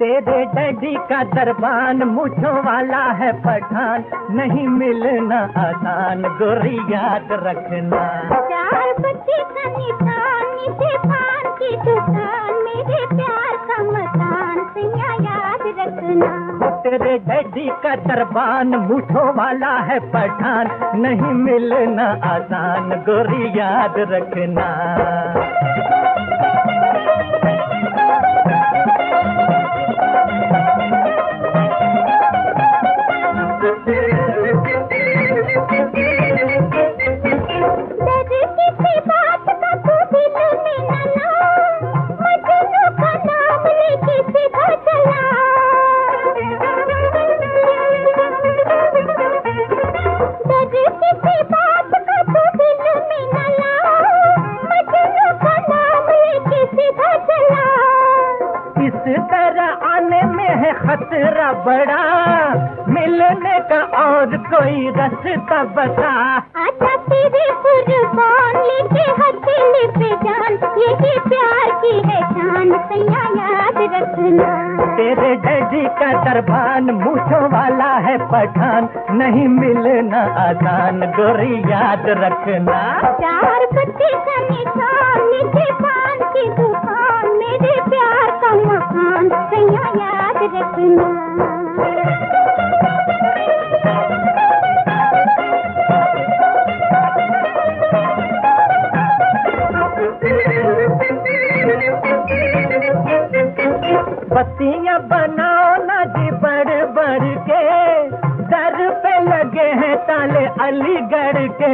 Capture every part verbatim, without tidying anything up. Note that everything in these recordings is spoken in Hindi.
तेरे डैडी का दरबान मुझो वाला है पठान, नहीं मिलना आसान गोरी याद रखना। चार बच्चे का निशान, नीचे पान की दुकान, मेरे प्यार का मकान, सैया याद रखना। तेरे डैडी का दरबान मुझो वाला है पठान, नहीं मिलना आसान गोरी याद रखना। खतरा बड़ा, मिलने का और कोई रास्ता बता। आजा तेरे कुर्बान, लेके हथेली पे जान, यही प्यार की है शान, सैया याद रखना। तेरे डैडी का दरबान मुझो वाला है पठान, नहीं मिलना आसान गोरी याद रखना। चार बच्चे का निशान, नीचे पान की दुकान, मेरे प्यार का मकान, सैया याद रखना। बत्तियां बनाओ ना जी बढ़ बढ़ के, दर पे लगे हैं ताले अलीगढ़ के।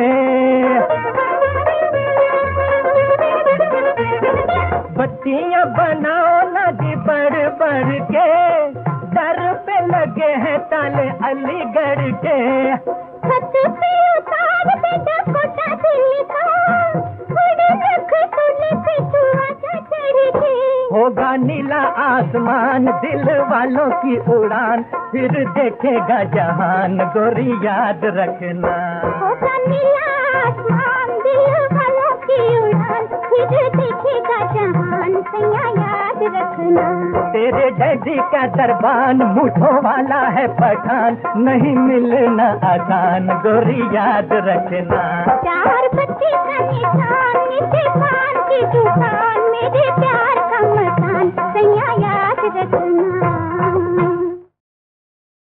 बत्तियां बनाओ ना जी बढ़ बढ़ के, दर पे लगे हैं ताले अलीगढ़ के। छत पे उतार बेटा कोटा दिल का, उड़ रख तूने पे तू आजा चढ़ के। होगा नीला आसमान दिल वालों की उड़ान, फिर देखेगा जहान गोरी याद रखना। होगा नीला आसमान दिल वालों की उड़ान, फिर देखेगा जहान, सैया याद रखना। तेरे डैडी का दरबान मुझो वाला है पठान, नहीं मिलना आसान गोरी याद रखना। चार